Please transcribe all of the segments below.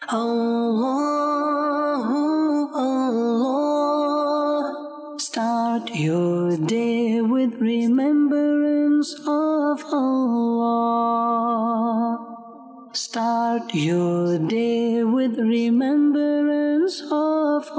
Allah, Allah. Start your day with remembrance of Allah. Start your day with remembrance of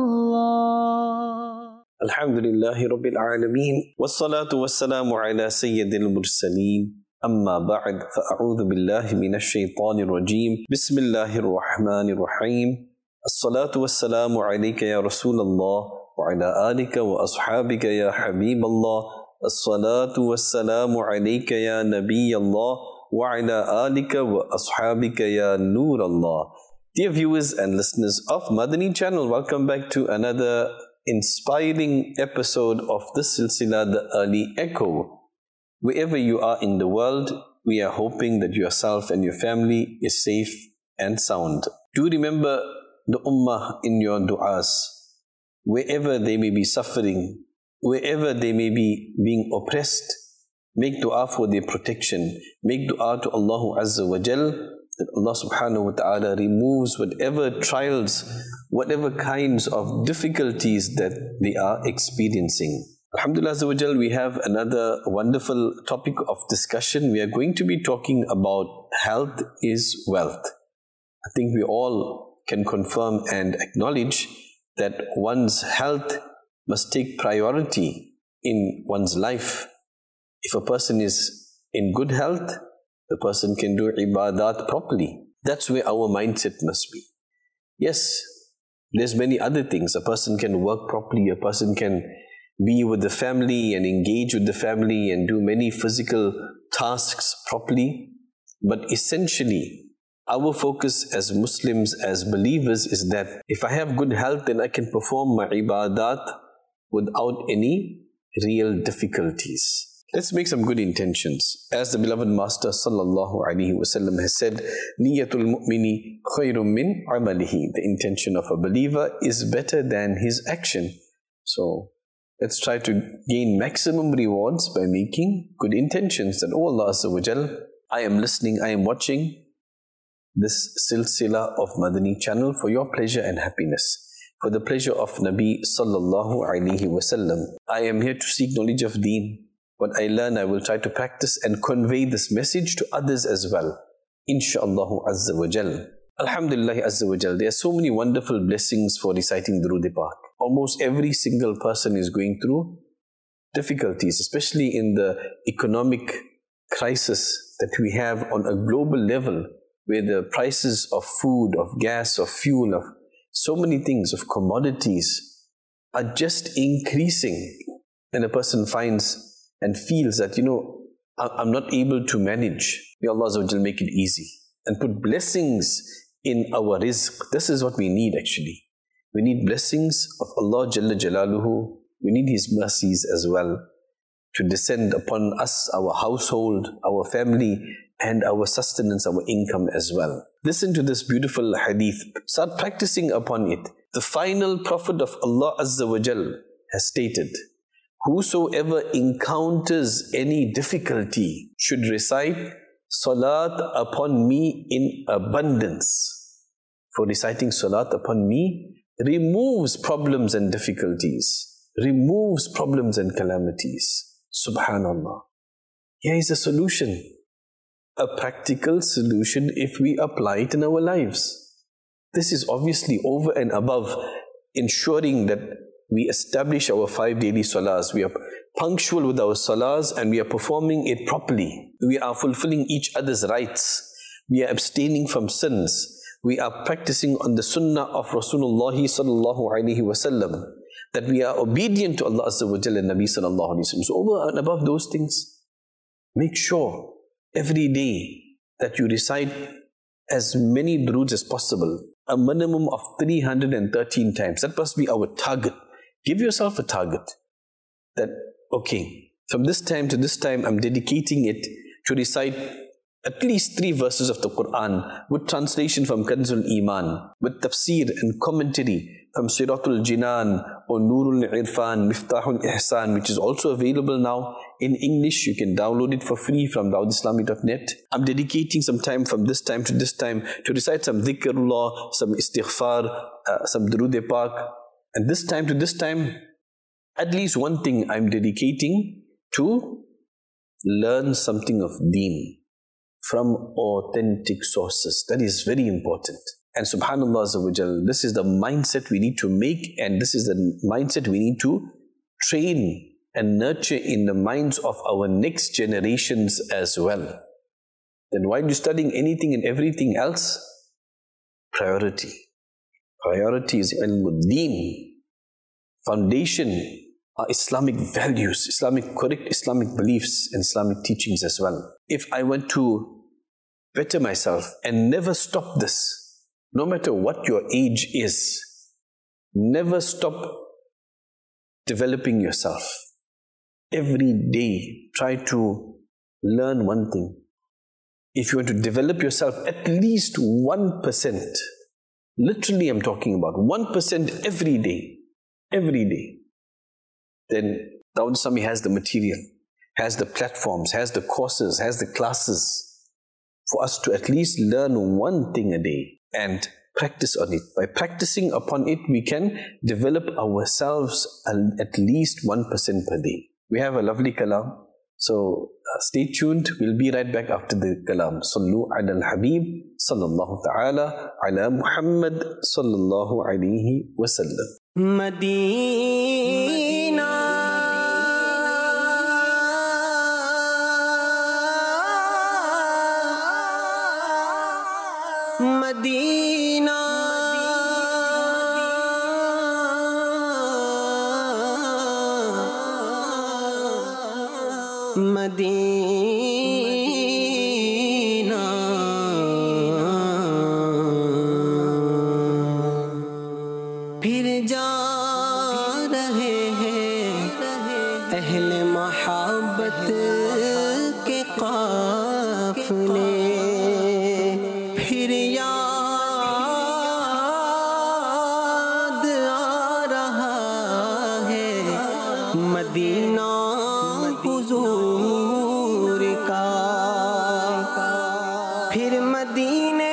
Allah. Alhamdulillahi Rabbil Alameen. Wassalatu wassalamu ala Sayyidil Mursaleen. Amma ba'd, fa'a'udhu billahi minash shaitanir rajeem. Bismillahir Rahmanir Rahim. As-salatu wassalamu alayka ya Rasulallah wa ala alika wa ashabika ya Habiballah. As-salatu wassalamu alayka ya Nabiyallah wa ala alika wa ashabika ya Nurallah. Dear viewers and listeners of Madani channel, welcome back to another inspiring episode of this silsila, The Early Echo. Wherever you are in the world, we are hoping that yourself and your family is safe and sound. Do remember the ummah in your du'as. Wherever they may be suffering, wherever they may be being oppressed, make dua for their protection. Make dua to Allah Azza wa Jal, that Allah subhanahu wa ta'ala removes whatever trials, whatever kinds of difficulties that they are experiencing. Alhamdulillah Azza wa Jal, we have another wonderful topic of discussion. We are going to be talking about health is wealth. I think we all can confirm and acknowledge that one's health must take priority in one's life. If a person is in good health, the person can do ibadat properly. That's where our mindset must be. Yes, there's many other things. A person can work properly, a person can be with the family and engage with the family and do many physical tasks properly. But essentially, our focus as Muslims, as believers, is that if I have good health, then I can perform my ibadat without any real difficulties. Let's make some good intentions. As the beloved Master Sallallahu Alaihi Wasallam has said, Niyatul mu'mini khayrun min amalihi. The intention of a believer is better than his action. So let's try to gain maximum rewards by making good intentions. That, oh Allah Azza wa Jal, I am listening, I am watching this silsila of Madani channel for your pleasure and happiness, for the pleasure of Nabi Sallallahu Alaihi Wasallam. I am here to seek knowledge of Deen. What I learn, I will try to practice and convey this message to others as well. Insha'Allah Azza wa Jal. Alhamdulillah Azza wa Jal. There are so many wonderful blessings for reciting Durood Pak. Almost every single person is going through difficulties, especially in the economic crisis that we have on a global level, where the prices of food, of gas, of fuel, of so many things, of commodities are just increasing. And a person finds and feels that, I'm not able to manage. May Allah Azza wa Jal make it easy and put blessings in our rizq. This is what we need actually. We need blessings of Allah Jalla Jalaluhu. We need His mercies as well to descend upon us, our household, our family, and our sustenance, our income as well. Listen to this beautiful hadith. Start practicing upon it. The final Prophet of Allah Azza wa Jal has stated, whosoever encounters any difficulty should recite Salat upon me in abundance. For reciting Salat upon me removes problems and difficulties, removes problems and calamities. Subhanallah. Here is a solution, a practical solution if we apply it in our lives. This is obviously over and above ensuring that we establish our 5 daily salahs. We are punctual with our salahs and we are performing it properly. We are fulfilling each other's rights. We are abstaining from sins. We are practicing on the sunnah of Rasulullah sallallahu alaihi wasallam. That we are obedient to Allah Azza wa Jalla and Nabi sallallahu alaihi wasallam. So over and above those things, make sure every day that you recite as many duroods as possible. A minimum of 313 times. That must be our target. Give yourself a target that, okay, from this time to this time, I'm dedicating it to recite at least 3 verses of the Quran with translation from Kanzul Iman, with tafsir and commentary from Siratul Jinan or Nurul Irfan, Miftahul Ihsan, which is also available now in English. You can download it for free from dawoodislami.net. I'm dedicating some time from this time to this time to recite some dhikrullah, some istighfar, some durood pak. And this time to this time, at least one thing I'm dedicating to learn something of deen from authentic sources. That is very important. And subhanallah azza wa jal, this is the mindset we need to make, and this is the mindset we need to train and nurture in the minds of our next generations as well. Then while you're studying anything and everything else, priority is ilm-ud-deen. Foundation are Islamic values, correct Islamic beliefs and Islamic teachings as well. If I want to better myself and never stop this, no matter what your age is, never stop developing yourself. Every day, try to learn one thing. If you want to develop yourself at least 1%, literally I'm talking about 1% every day, then Dawood Islami has the material, has the platforms, has the courses, has the classes for us to at least learn one thing a day and practice on it. By practicing upon it, we can develop ourselves at least 1% per day. We have a lovely kalam, so stay tuned. We'll be right back after the kalam. Sallu ala al-Habib sallallahu ta'ala ala Muhammad sallallahu alayhi wa sallam. Madina, Madina, Madina, پھر جا رہے ہیں اہل محبت کے قافلے، پھر یاد آ رہا ہے مدینہ حضور کا، پھر مدینے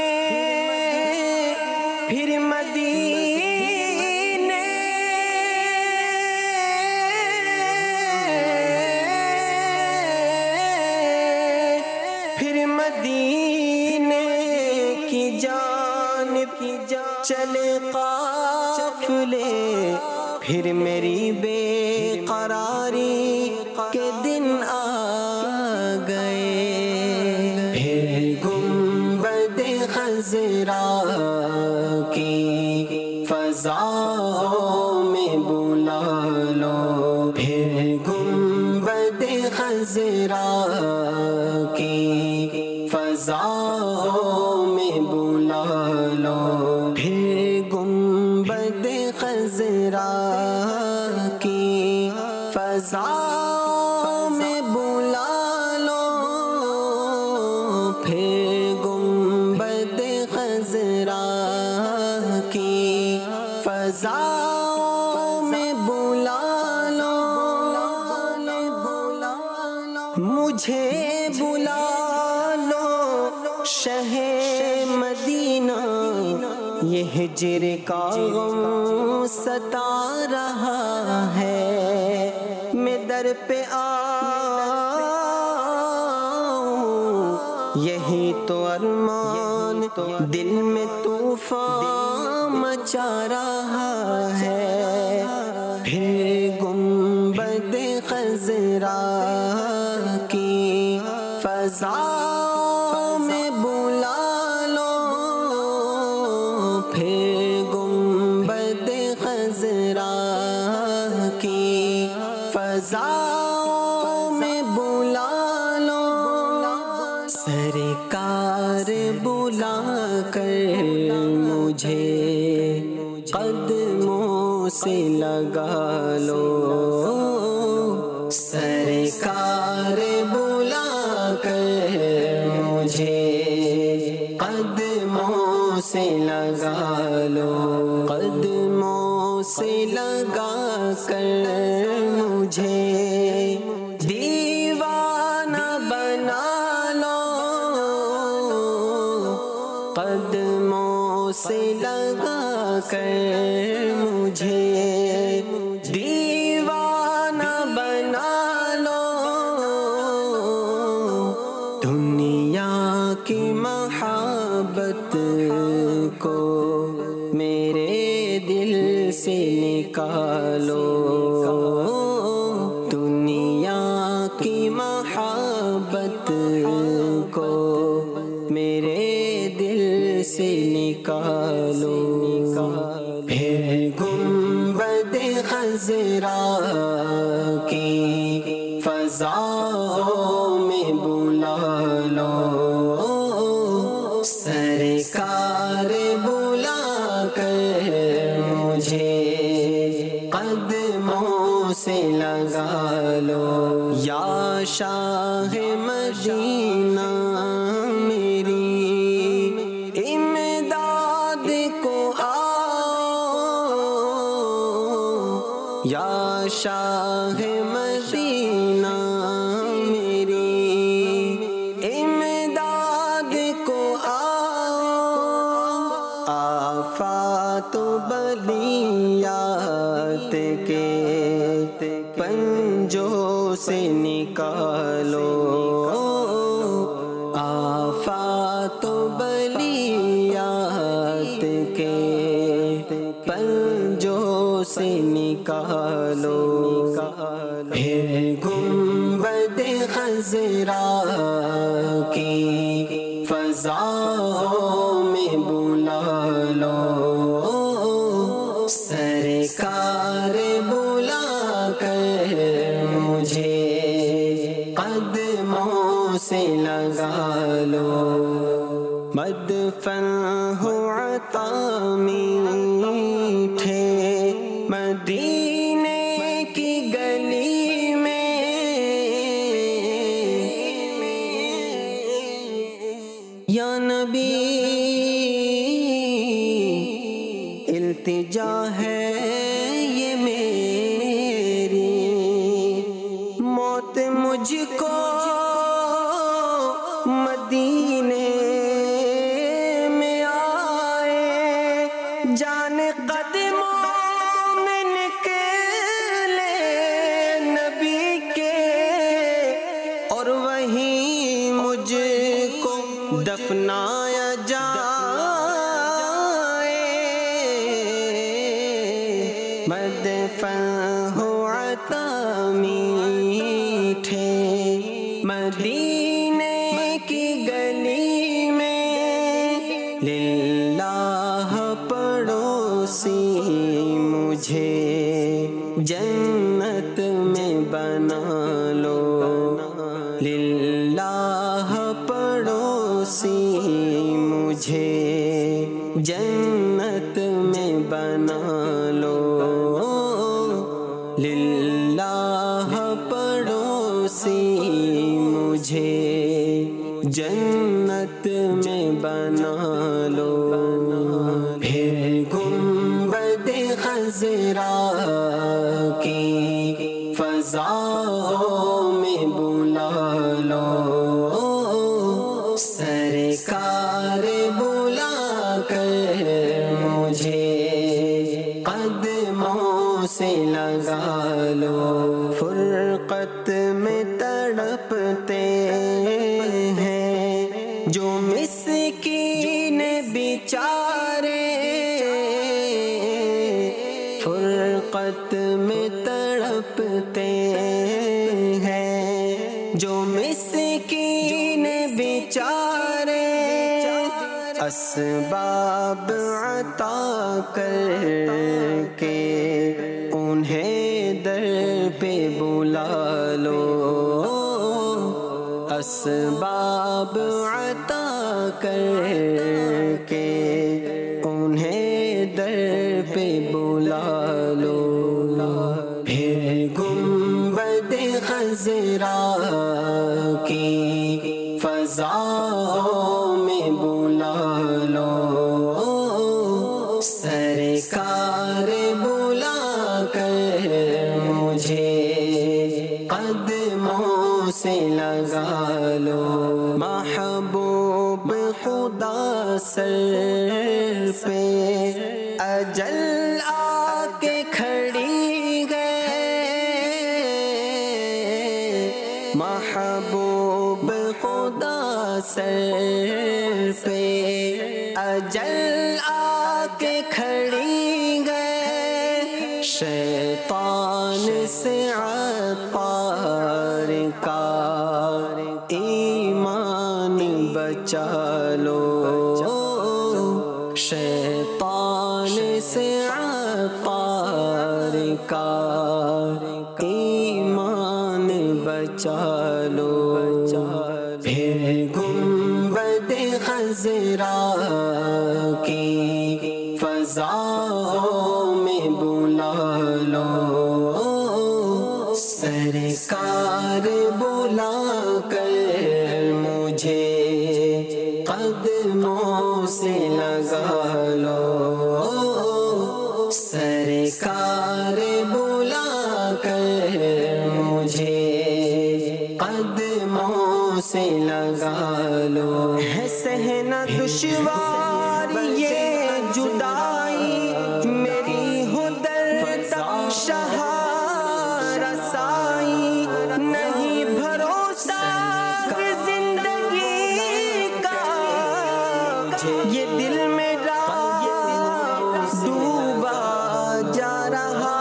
کی جانب چلے قافلے، پھر میری بے قراری کے دن آ گئے، پھر گنبد خضرا کی فضاؤں میں بلا لو، پھر گنبد خضرا کی فضاؤں میں بلا لو، پھر گنبد خضرا کی فضاؤں میں بلا لو، پھر گنبد خضرا کی فضاؤں میں بلا لو، مجھے بلا لو شہ مدینہ، یہ ہجر کا غم ستا رہا ہے، میں در پہ آؤں، یہی تو ارمان دل میں طوفان مچا رہا ہے، پھر گنبد خضرا کی فضاؤں میں بلا لو، پھر گنبد خضرا کی فضاؤں میں بلا لو، سرکار بلا کر مجھے قدموں سے لگا لو، سرکار بلا کر مجھے قدموں سے لگا لو، قدموں سے لگا کر مجھے دیوانہ بنا لو، قدموں سے لگا کر مجھے دیوانہ بنا لو، دنیا کی محبت کو میرے دل سے نکالو، دنیا کی محبت کو میرے دل سے نکالو، پھر گنبد خضرا کی فضاؤں میں بلا لو، سرکار بلا کر مجھے قدموں سے لگا لو، یا شاہ مدینہ میری امداد کو آؤ، یا شاہ مدینہ میری امداد کو آؤ، آفات و بلیات کے پنجوں سے نکالو، آفات و بلیات کے پنجوں سے نکالو، پھر گنبد خضرا کی فضاؤں میں بلا لو، سرکار بلا کر مجھے قدموں سے لگا لو، مدفن ہو عطا میٹھے مدینے کی گلی میں، یا نبی التجا ہے یہ میری، موت مجھ کو مدینے میں آئے، جان قدموں میں نکلے نبی کے، اور وہیں مجھ کو دفنایا جائے، مدفن ہو عطا میٹھے مدینے کی گلی میں، للہ پڑوسی مجھے جنت میں بنا لو، للہ پڑوسی مجھے جنت میں بنا لو، للہ پڑوسی مجھے جنت میں بنا لو، پھر گنبد خضرا کی فضاؤں میں بلا لو، سرکار بلا کر مجھے قدموں سے لگا لو، فرقت میں تڑپتے ہیں جو مسکین بیچارے، فرقت میں تڑپتے ہیں جو مسکین بیچارے، اسباب عطا کر کے انہیں در پہ بلا لو، اسباب عطا کر کے انہیں در پہ بلا لو، پھر گنبد خضرا کی فضاؤں میں بلا لو، सरकार बुला कर मुझे कदमों से लगा लो, महबूब खुदा सर पे अजल आके खड़ी है, महबूब खुदा सर पे अजल आके खड़ी है। शैतान से अत्तार का ईमान बचा लो, शैतान से अत्तार का ईमान बचा लो। फिर गुंबद खज़रा की फ़ज़ाओं में बुला लो, सरकार बुला कर मुझे कदमों से लगा लो, सरकार बुला कर मुझे कदमों से लगा लो। है सहना दुश्वार ये जुदाई, मेरी हो दर्द शह रसाई, नहीं भरोसा जिंदगी का, ये दिल मेरा डूबा जा रहा।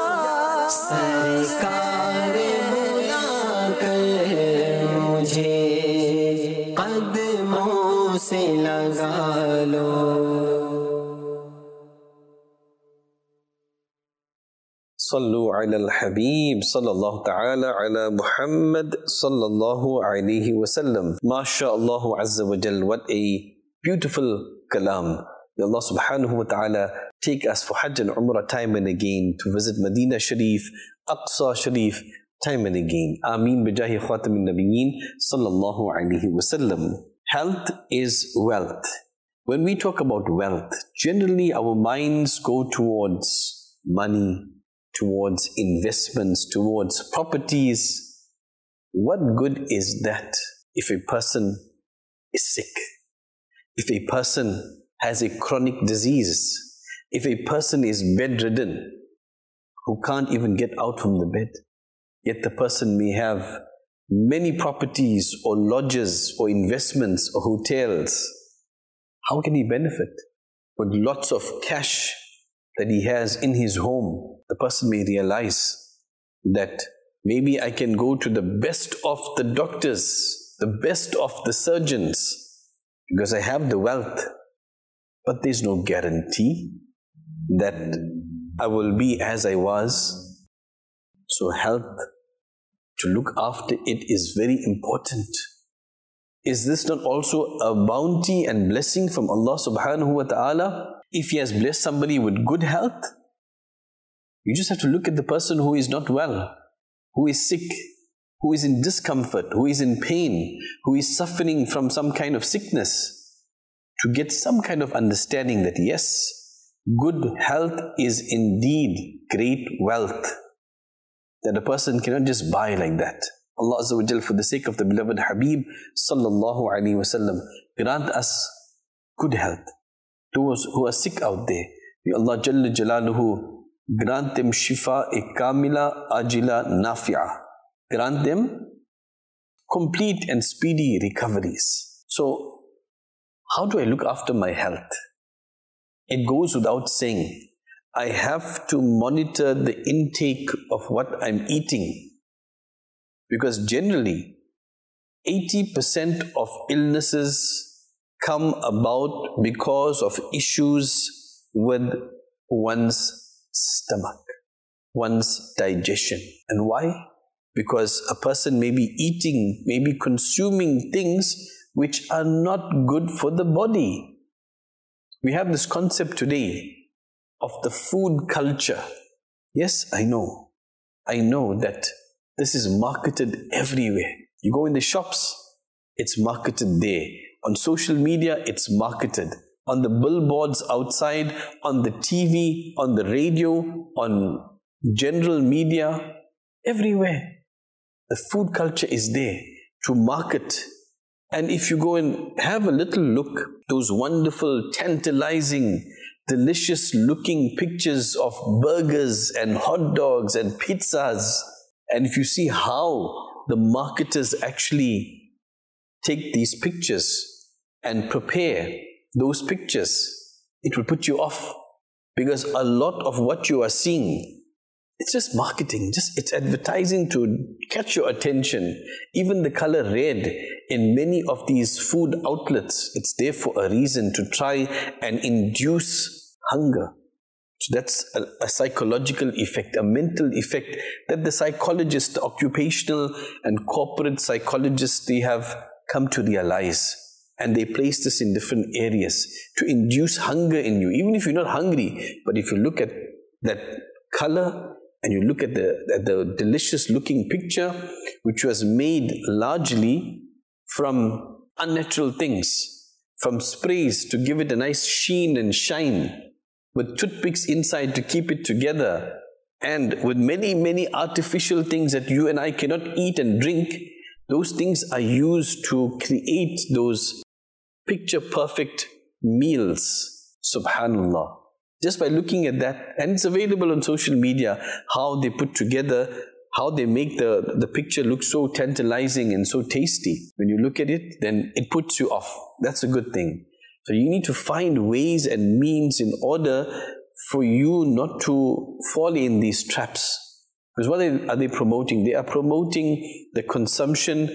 सरकार बुला कर मुझे कदमों से लगा लो। सल्लु अलल हबीब सल्लल्लाहु ta'ala ala Muhammad sallallahu alayhi wa sallam. MashaAllah Azza wa Jal, what a beautiful kalam. May Allah subhanahu wa ta'ala take us for Hajj and Umrah time and again, to visit Medina Sharif, Aqsa Sharif time and again. Ameen bijahi khatamin nabiyyin sallallahu alayhi wa sallam. Health is wealth. When we talk about wealth, generally our minds go towards money, towards investments, towards properties. What good is that if a person is sick, if a person has a chronic disease, if a person is bedridden, who can't even get out from the bed, yet the person may have many properties or lodges or investments or hotels? How can he benefit? With lots of cash that he has in his home, the person may realize that maybe I can go to the best of the doctors, the best of the surgeons, because I have the wealth, but there's no guarantee that I will be as I was. So health, to look after it, is very important. Is this not also a bounty and blessing from Allah subhanahu wa ta'ala? If He has blessed somebody with good health, you just have to look at the person who is not well, who is sick, who is in discomfort, who is in pain, who is suffering from some kind of sickness, to get some kind of understanding that yes, good health is indeed great wealth, that a person cannot just buy like that. Allah Azza wa Jal, for the sake of the beloved Habib sallallahu alaihi wasallam, grant us good health. Those who are sick out there, may Allah Jalla Jalaluhu grant them shifa kamila ajila nafi'a. Grant them complete and speedy recoveries. So, how do I look after my health? It goes without saying, I have to monitor the intake of what I'm eating, because generally 80% of illnesses come about because of issues with one's stomach, one's digestion. And why? Because a person may be eating, may be consuming things which are not good for the body. We have this concept today of the food culture. Yes, I know that this is marketed everywhere. You go in the shops, it's marketed there. On social media, it's marketed. on the billboards outside, on the TV, on the radio, on general media, everywhere. The food culture is there to market. And if you go and have a little look, those wonderful, tantalizing, delicious looking pictures of burgers and hot dogs and pizzas, and if you see how the marketers actually take these pictures and prepare those pictures, it will put you off, because a lot of what you are seeing, it's just marketing, it's advertising to catch your attention. Even the color red in many of these food outlets, it's there for a reason, to try and induce hunger. So that's a psychological effect, a mental effect that the psychologists, the occupational and corporate psychologists, they have come to realize. And they place this in different areas to induce hunger in you, even if you're not hungry. But if you look at that color and you look at the delicious looking picture, which was made largely from unnatural things, from sprays to give it a nice sheen and shine, with toothpicks inside to keep it together, and with many, many artificial things that you and I cannot eat and drink, those things are used to create those picture perfect meals. Subhanallah. Just by looking at that, and it's available on social media, how they put together, how they make the picture look so tantalizing and so tasty. When you look at it, then it puts you off. That's a good thing. So you need to find ways and means in order for you not to fall in these traps. Because what are they promoting? They are promoting the consumption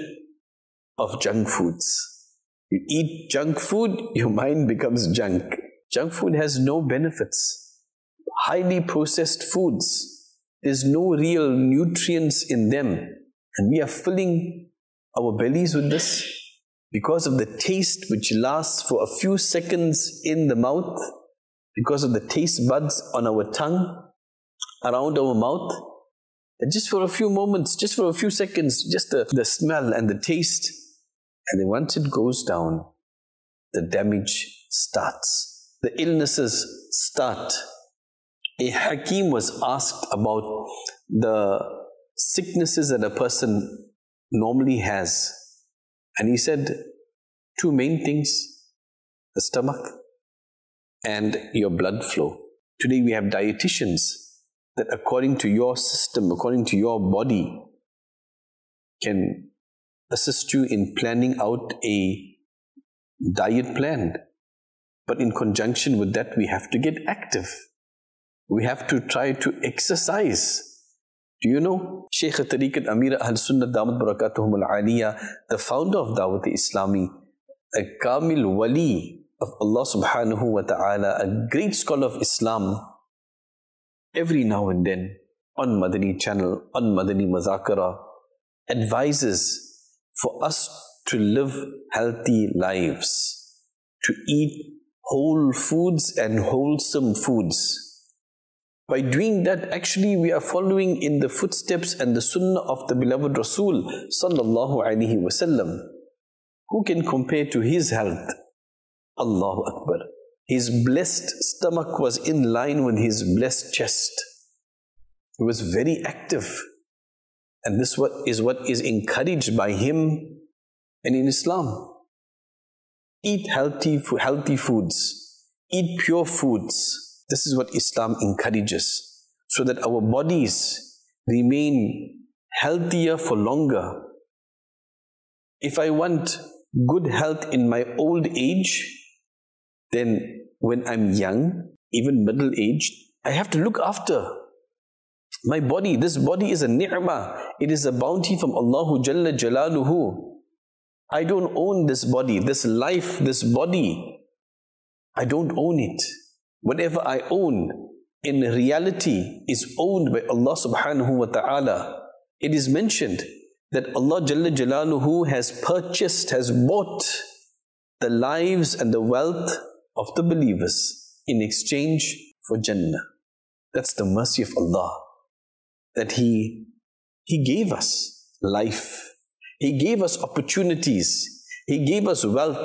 of junk foods. You eat junk food, your mind becomes junk. Junk food has no benefits. Highly processed foods, there's no real nutrients in them. And we are filling our bellies with this because of the taste which lasts for a few seconds in the mouth, because of the taste buds on our tongue, around our mouth. And just for a few moments, just for a few seconds, just the smell and the taste. And then once it goes down, the damage starts. The illnesses start. A Hakim was asked about the sicknesses that a person normally has. And he said, two main things: the stomach and your blood flow. Today we have dietitians that according to your system, according to your body, can assist you in planning out a diet plan. But in conjunction with that, we have to get active. We have to try to exercise. Do you know Shaykh Tariqat Amir Ahl Sunnah Damat Barakatuhum Al-Aliyah, the founder of Dawat Islami, a Kamil Wali of Allah Subhanahu wa Ta'ala, a great scholar of Islam, every now and then on Madani channel, on Madani Mazakara, advises for us to live healthy lives, to eat whole foods and wholesome foods. By doing that, actually we are following in the footsteps and the sunnah of the beloved Rasul Sallallahu Alaihi Wasallam. Who can compare to his health? Allahu Akbar. His blessed stomach was in line with his blessed chest. He was very active. And this is what is encouraged by him and in Islam. Eat healthy foods. Eat pure foods. This is what Islam encourages, so that our bodies remain healthier for longer. If I want good health in my old age, then when I'm young, even middle-aged, I have to look after my body. This body is a ni'mah. It is a bounty from Allah Jalla Jalaluhu. I don't own this body, this life, this body. I don't own it. Whatever I own in reality is owned by Allah Subhanahu wa Ta'ala. It is mentioned that Allah Jalla Jalaluhu has purchased, has bought the lives and the wealth of the believers in exchange for Jannah. That's the mercy of Allah, that He gave us life. He gave us opportunities. He gave us wealth.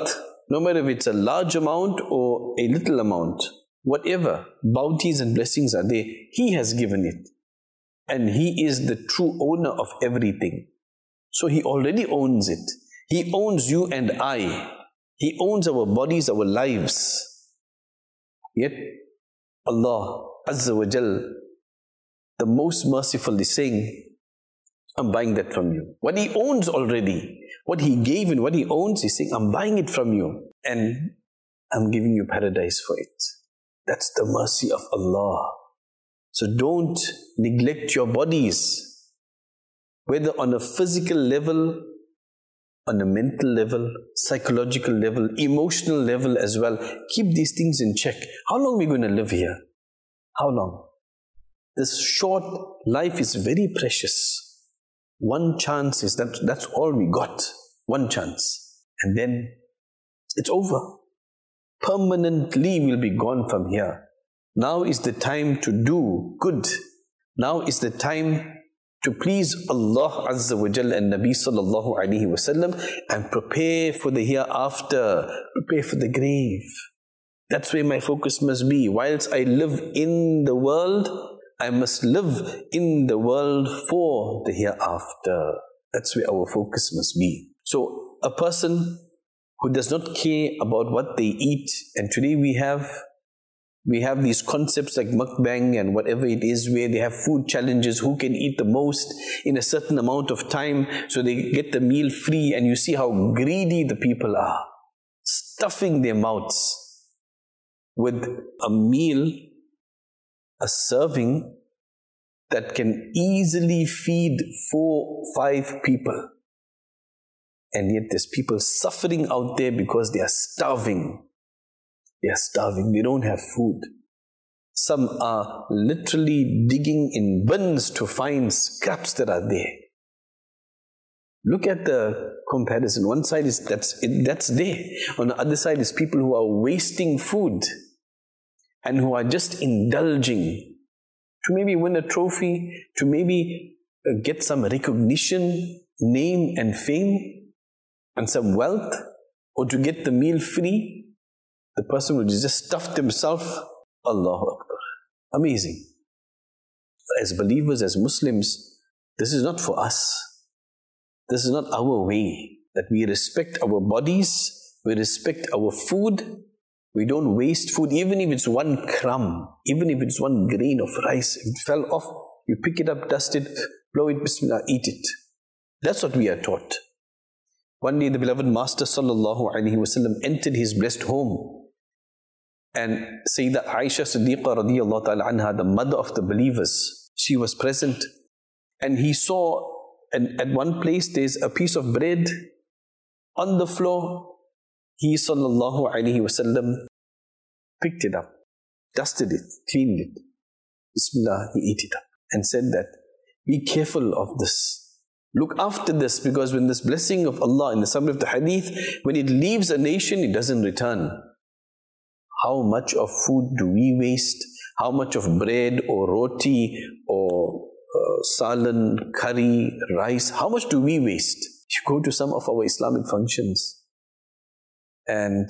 no matter if it's a large amount or a little amount, whatever bounties and blessings are there, He has given it. And He is the true owner of everything. So He already owns it. He owns you and I. He owns our bodies, our lives. Yet Allah Azza wa Jal, the most merciful, is saying, I'm buying that from you. What He owns already, what He gave and what He owns, He's saying, I'm buying it from you and I'm giving you paradise for it. That's the mercy of Allah. So don't neglect your bodies, whether on a physical level, on a mental level, psychological level, emotional level as well. Keep these things in check. How long are we going to live here? How long? This short life is very precious. One chance is that's all we got. One chance. And then it's over. Permanently we'll be gone from here. Now is the time to do good. Now is the time to please Allah Azza wa Jal and Nabi Sallallahu Alaihi Wasallam and prepare for the hereafter. Prepare for the grave. That's where my focus must be. Whilst I live in the world, I must live in the world for the hereafter. That's where our focus must be. So a person who does not care about what they eat, and today we have these concepts like mukbang and whatever it is, where they have food challenges, who can eat the most in a certain amount of time, so they get the meal free, and you see how greedy the people are, stuffing their mouths with a meal, a serving that can easily feed 4-5 people. And yet there's people suffering out there because they are starving. They are starving. They don't have food. Some are literally digging in bins to find scraps that are there. Look at the comparison. One side is that's there. On the other side is people who are wasting food and who are just indulging to maybe win a trophy, to maybe get some recognition, name and fame, and some wealth, or to get the meal free. The person will just stuff himself. Allahu Akbar. Amazing. As believers, as Muslims, this is not for us. This is not our way. That we respect our bodies, we respect our food, we don't waste food, even if it's one crumb, even if it's one grain of rice. If it fell off, you pick it up, dust it, blow it, bismillah, eat it. That's what we are taught. One day the beloved Master Sallallahu Alaihi Wasallam entered his blessed home, and Sayyidah Aisha Siddiqa radiyallahu ta'ala anha, the mother of the believers, she was present, and he saw, and at one place there's a piece of bread on the floor. He Sallallahu Alaihi Wasallam picked it up, dusted it, cleaned it. Bismillah, he ate it up and said that, be careful of this. Look after this, because when this blessing of Allah, in the summary of the hadith, when it leaves a nation, it doesn't return. How much of food do we waste? How much of bread or roti or salan, curry, rice, how much do we waste? You go to some of our Islamic functions and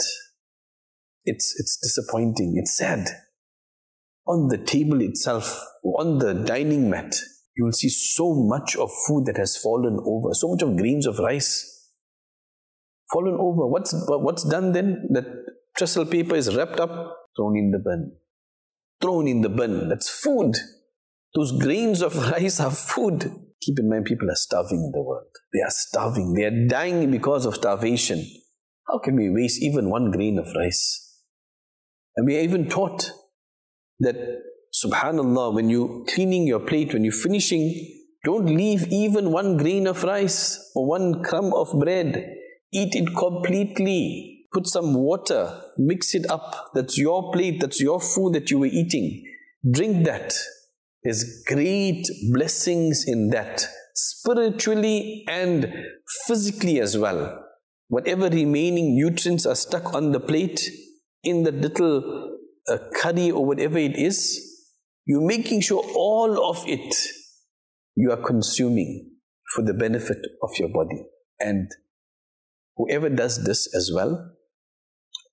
it's disappointing, it's sad. On the table itself, on the dining mat, you will see so much of food that has fallen over, so much of grains of rice fallen over. What's done then? That trestle paper is wrapped up, thrown in the bin. Thrown in the bin. That's food. Those grains of rice are food. Keep in mind, people are starving in the world. They are starving. They are dying because of starvation. How can we waste even one grain of rice? And we are even taught that, subhanallah, when you're cleaning your plate, when you're finishing, don't leave even one grain of rice or one crumb of bread. Eat it completely. Put some water, mix it up. That's your plate, that's your food that you were eating. Drink that. There's great blessings in that, spiritually and physically as well. Whatever remaining nutrients are stuck on the plate, in the little curry or whatever it is, you're making sure all of it you are consuming for the benefit of your body. And whoever does this as well,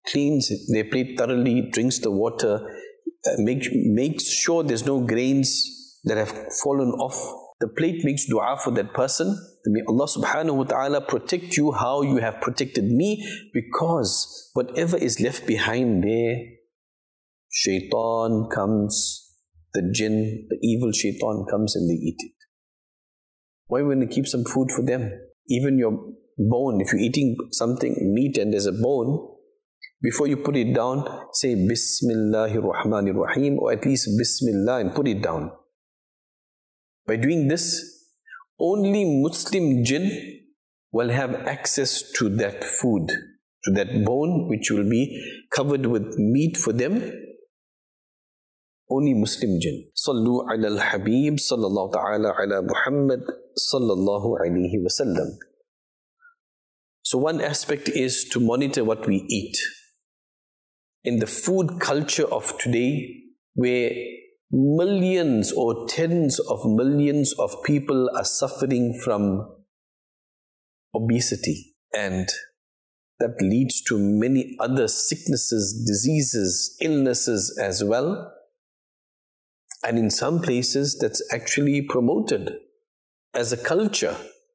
cleans their plate thoroughly, drinks the water, makes sure there's no grains that have fallen off. The plate makes dua for that person. May Allah subhanahu wa ta'ala protect you how you have protected me, because whatever is left behind there, shaitan comes, the jinn, the evil shaitan comes and they eat it. Why wouldn't you keep some food for them? Even your bone, if you're eating something, meat and there's a bone, before you put it down, say Bismillahir Rahmanir Rahim, or at least Bismillah, and put it down. By doing this, only Muslim jinn will have access to that food, to that bone which will be covered with meat for them. Only Muslim jinn. Sallu ala al-Habib sallallahu ta'ala ala Muhammad sallallahu alayhi wa sallam. So one aspect is to monitor what we eat. In the food culture of today, where millions or tens of millions of people are suffering from obesity, and that leads to many other sicknesses, diseases, illnesses as well. And in some places that's actually promoted as a culture.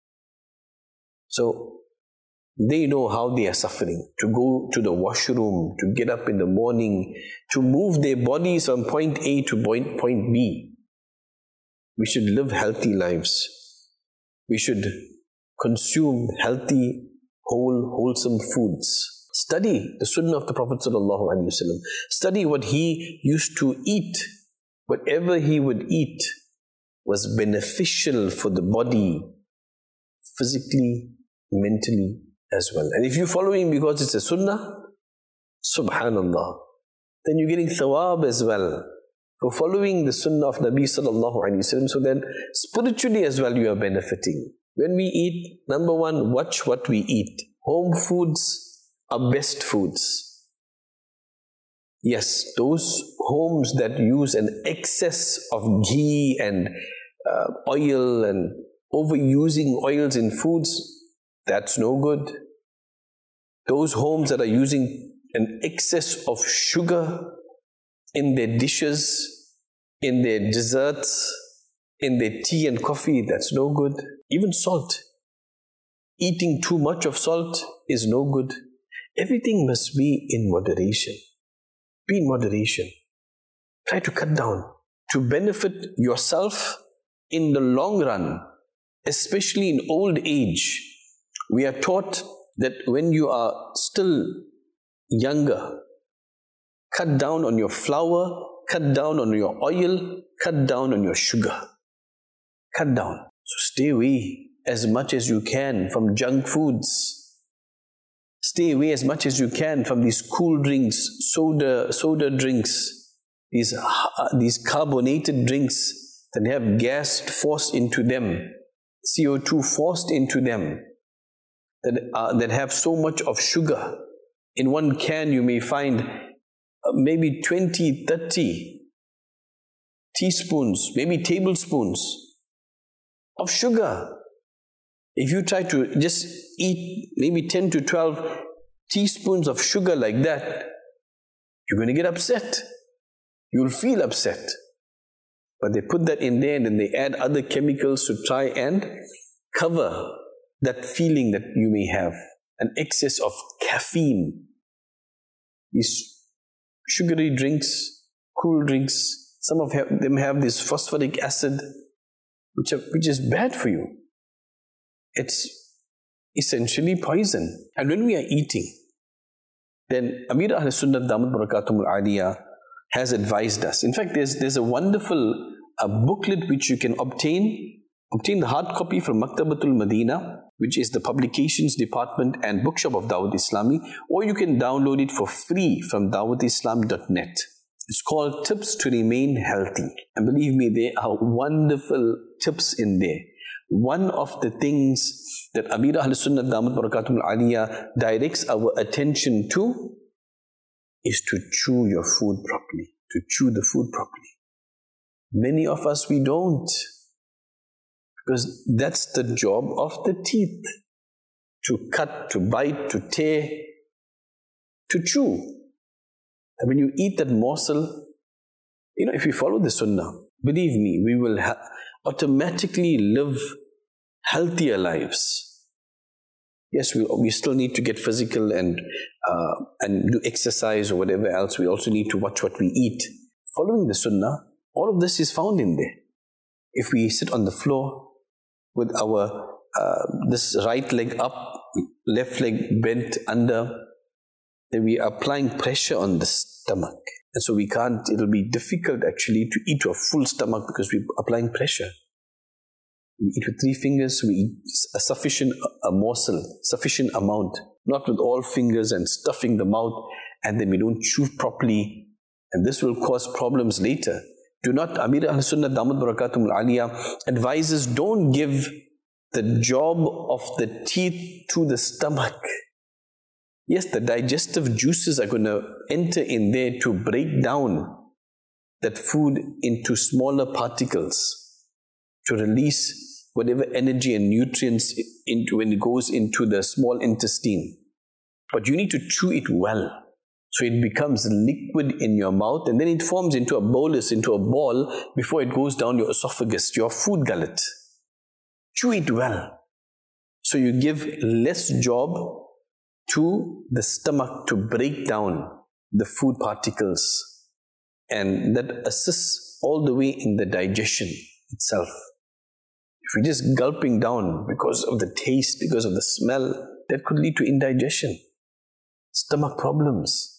So they know how they are suffering, to go to the washroom, to get up in the morning, to move their bodies from point A to point B. We should live healthy lives. We should consume healthy, wholesome foods. Study the sunnah of the Prophet ﷺ. Study what he used to eat. Whatever he would eat was beneficial for the body, physically, mentally as well. And if you're following because it's a sunnah, subhanallah, then you're getting thawab as well for following the sunnah of Nabi sallallahu alaihi wasallam. So then spiritually as well you are benefiting. When we eat, number one, watch what we eat. Home foods are best foods. Yes, those homes that use an excess of ghee and oil and overusing oils in foods, that's no good. Those homes that are using an excess of sugar in their dishes, in their desserts, in their tea and coffee, that's no good. Even salt. Eating too much of salt is no good. Everything must be in moderation. Be in moderation. Try to cut down to benefit yourself in the long run, especially in old age. We are taught that when you are still younger, cut down on your flour, cut down on your oil, cut down on your sugar. Cut down. So stay away as much as you can from junk foods. Stay away as much as you can from these cool drinks, soda drinks, these carbonated drinks that have gas forced into them, CO2 forced into them, that have so much of sugar. In one can you may find maybe 20, 30 teaspoons, maybe tablespoons of sugar. If you try to just eat maybe 10 to 12 teaspoons of sugar like that, you're going to get upset. You'll feel upset. But they put that in there and then they add other chemicals to try and cover that feeling that you may have. An excess of caffeine. These sugary drinks, cool drinks, some of them have this phosphoric acid, which is bad for you. It's essentially poison. And when we are eating, then Amir Ahl Sunnah Damat Barakatumul Aliyah has advised us. In fact, there's a wonderful booklet which you can obtain the hard copy from Maktabatul Madina, which is the publications department and bookshop of Dawat Islami, or you can download it for free from dawatislam.net. It's called Tips to Remain Healthy. And believe me, there are wonderful tips in there. One of the things that Amir Ahl Sunnah Damat Barakatumul Aliyah directs our attention to is to chew your food properly, to chew the food properly. Many of us, we don't, because that's the job of the teeth, to cut, to bite, to tear, to chew. And when you eat that morsel, if you follow the sunnah, believe me, we will automatically live healthier lives. Yes, we still need to get physical and do exercise or whatever else. We also need to watch what we eat. Following the sunnah, all of this is found in there. If we sit on the floor with our this right leg up, left leg bent under, then we are applying pressure on the stomach. And so it'll be difficult actually to eat to a full stomach because we're applying pressure. We eat with 3 fingers, we eat a morsel, sufficient amount, not with all fingers and stuffing the mouth, and then we don't chew properly, and this will cause problems later. Do not, Amir al-Sunnah Damud Barakatum al-Aliyah advises, don't give the job of the teeth to the stomach. Yes, the digestive juices are going to enter in there to break down that food into smaller particles, to release whatever energy and nutrients when it goes into the small intestine. But you need to chew it well, so it becomes liquid in your mouth, and then it forms into a bolus, into a ball, before it goes down your esophagus, your food gullet. Chew it well, so you give less job to the stomach to break down the food particles, and that assists all the way in the digestion itself. If you're just gulping down because of the taste, because of the smell, that could lead to indigestion, stomach problems,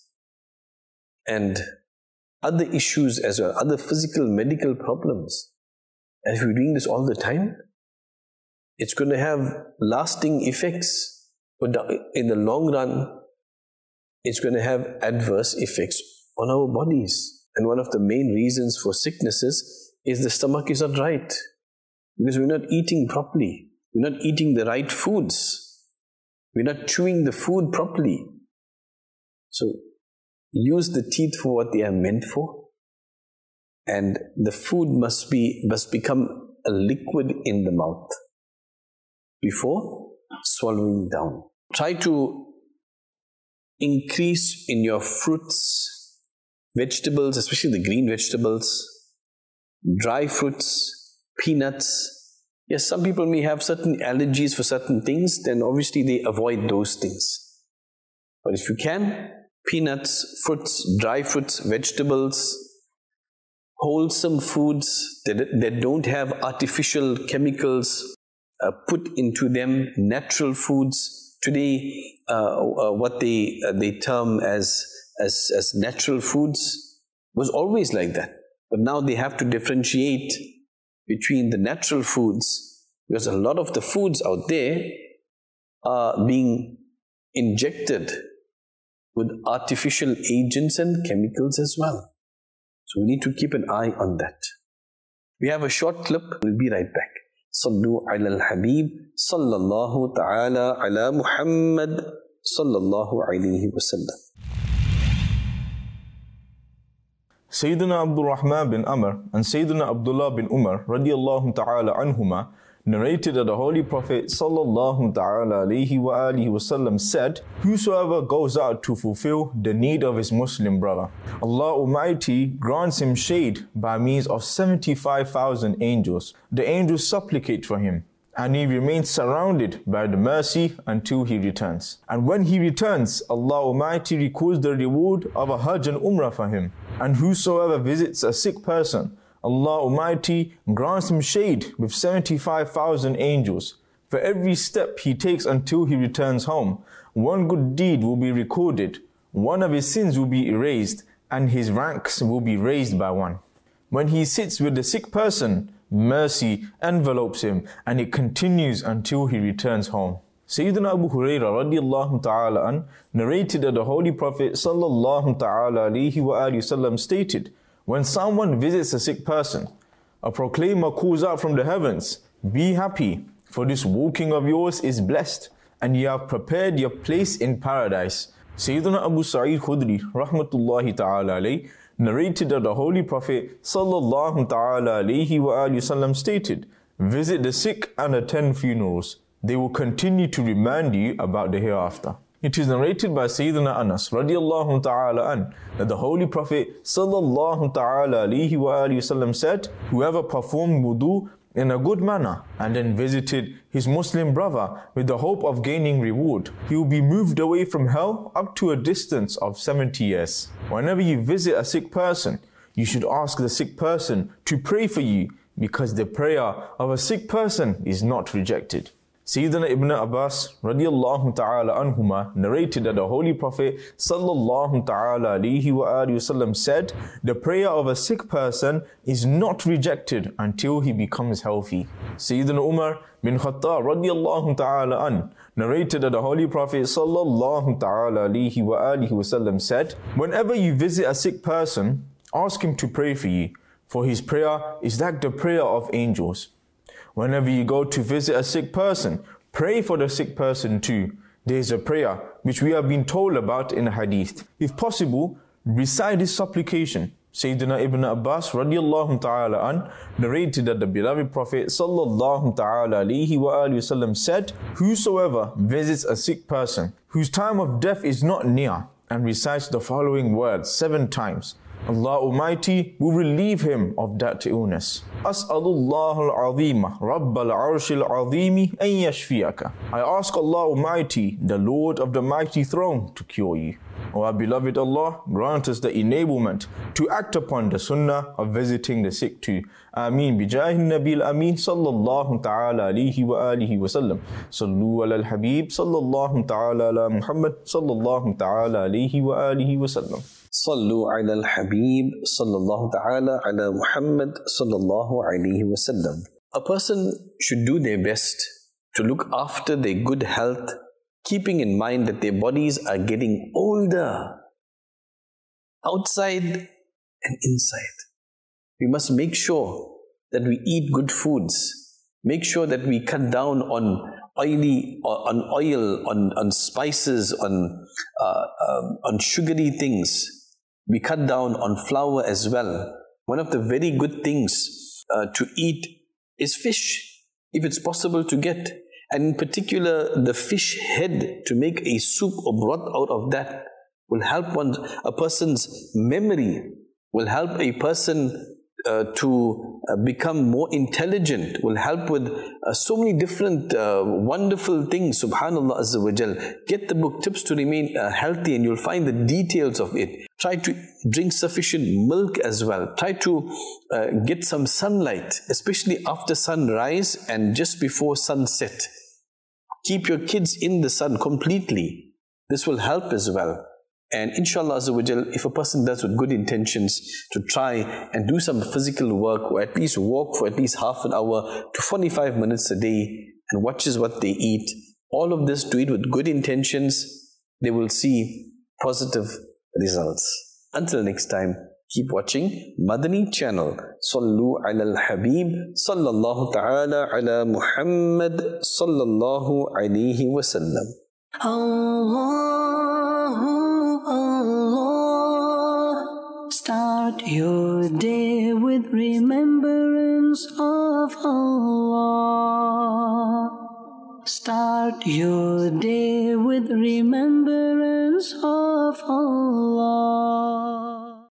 and other issues as well, other physical, medical problems. And if you're doing this all the time, it's going to have lasting effects. But in the long run, it's going to have adverse effects on our bodies. And one of the main reasons for sicknesses is the stomach is not right. Because we're not eating properly. We're not eating the right foods. We're not chewing the food properly. So use the teeth for what they are meant for. And the food must become a liquid in the mouth before swallowing down. Try to increase in your fruits, vegetables, especially the green vegetables, dry fruits, peanuts. Yes, some people may have certain allergies for certain things, then obviously they avoid those things. But if you can, peanuts, fruits, dry fruits, vegetables, wholesome foods that don't have artificial chemicals put into them, natural foods. Today, what they term as natural foods was always like that. But now they have to differentiate between the natural foods, because a lot of the foods out there are being injected with artificial agents and chemicals as well. So we need to keep an eye on that. We have a short clip. We'll be right back. Sallu ala al-Habib sallallahu ta'ala ala Muhammad sallallahu alayhi wa sallam. Sayyidina Abdul Rahman bin Amr and Sayyidina Abdullah bin Umar radiyallahu ta'ala anhuma narrated that the Holy Prophet sallallahu ta'ala alayhi wa alihi wasallam said, "Whosoever goes out to fulfill the need of his Muslim brother, Allah Almighty grants him shade by means of 75,000 angels. The angels supplicate for him, and he remains surrounded by the mercy until he returns. And when he returns, Allah Almighty records the reward of a Hajj and Umrah for him. And whosoever visits a sick person, Allah Almighty grants him shade with 75,000 angels. For every step he takes until he returns home, one good deed will be recorded, one of his sins will be erased, and his ranks will be raised by one. When he sits with the sick person, mercy envelopes him, and it continues until he returns home." Sayyidina Abu Hurairah radiyallahu ta'ala an narrated that the Holy Prophet sallallahu ta'ala alayhi wa alihi wasallam stated, "When someone visits a sick person, a proclaimer calls out from the heavens, 'Be happy, for this walking of yours is blessed, and you have prepared your place in paradise.'" Sayyidina Abu Sa'id Khudri rahmatullahi ta'ala alayhi narrated that the Holy Prophet sallallahu ta'ala alayhi wa alihi wasallam stated, "Visit the sick and attend funerals. They will continue to remind you about the hereafter." It is narrated by Sayyidina Anas radiallahu ta'ala an that the Holy Prophet sallallahu ta'ala alayhi wa alihi wasallam said, whoever performed wudu in a good manner and then visited his Muslim brother with the hope of gaining reward, he will be moved away from hell up to a distance of 70 years. Whenever you visit a sick person, you should ask the sick person to pray for you, because the prayer of a sick person is not rejected. Sayyidina Ibn Abbas radiallahu ta'ala anhuma narrated that the Holy Prophet sallallahu ta'ala alayhi wa alihi wasallam said, the prayer of a sick person is not rejected until he becomes healthy. Sayyidina Umar bin Khattab radiallahu ta'ala an narrated that the Holy Prophet sallallahu ta'ala alayhi wa alihi wasallam said, whenever you visit a sick person, ask him to pray for you, for his prayer is like the prayer of angels. Whenever you go to visit a sick person, pray for the sick person too. There is a prayer which we have been told about in a hadith. If possible, recite this supplication. Sayyidina Ibn Abbas radiallahu ta'ala an narrated that the beloved Prophet sallallahu ta'ala alayhi wa alihi wasallam said, whosoever visits a sick person whose time of death is not near and recites the following words 7 times, Allah Almighty will relieve him of that illness. As'alullah al-azima, Rabbal arshil azimi, an yashfiyaka. I ask Allah Almighty, the Lord of the mighty throne, to cure you. O our beloved Allah, grant us the enablement to act upon the sunnah of visiting the sick too. Ameen. Bijahi Nabil Ameen sallallahu ta'ala alayhi wa alihi wa sallam. Sallu ala al-Habib sallallahu ta'ala ala Muhammad sallallahu ta'ala alayhi wa alihi wa sallam. Sallu ala al-Habib sallallahu ta'ala ala Muhammad sallallahu alayhi wa sallam. A person should do their best to look after their good health, keeping in mind that their bodies are getting older, outside and inside. We must make sure that we eat good foods, make sure that we cut down on oil, on spices, on sugary things. We cut down on flour as well. One of the very good things to eat is fish, if it's possible to get. And in particular, the fish head, to make a soup or broth out of that will help a person's memory, will help a person to become more intelligent, will help with so many different wonderful things, subhanallah azza wa jal. Get the book Tips to Remain Healthy and you'll find the details of it. Try to drink sufficient milk as well. Try to get some sunlight, especially after sunrise and just before sunset. Keep your kids in the sun completely. This will help as well. And inshallah azza wa jal, if a person does with good intentions to try and do some physical work, or at least walk for at least half an hour to 45 minutes a day and watches what they eat, all of this, do it with good intentions, they will see positive results. Until next time, keep watching Madani channel. Sallu ala al-Habib sallallahu ta'ala ala Muhammad sallallahu alayhi wa sallam. Start your day with remembrance of Allah. Start your day with remembrance of Allah.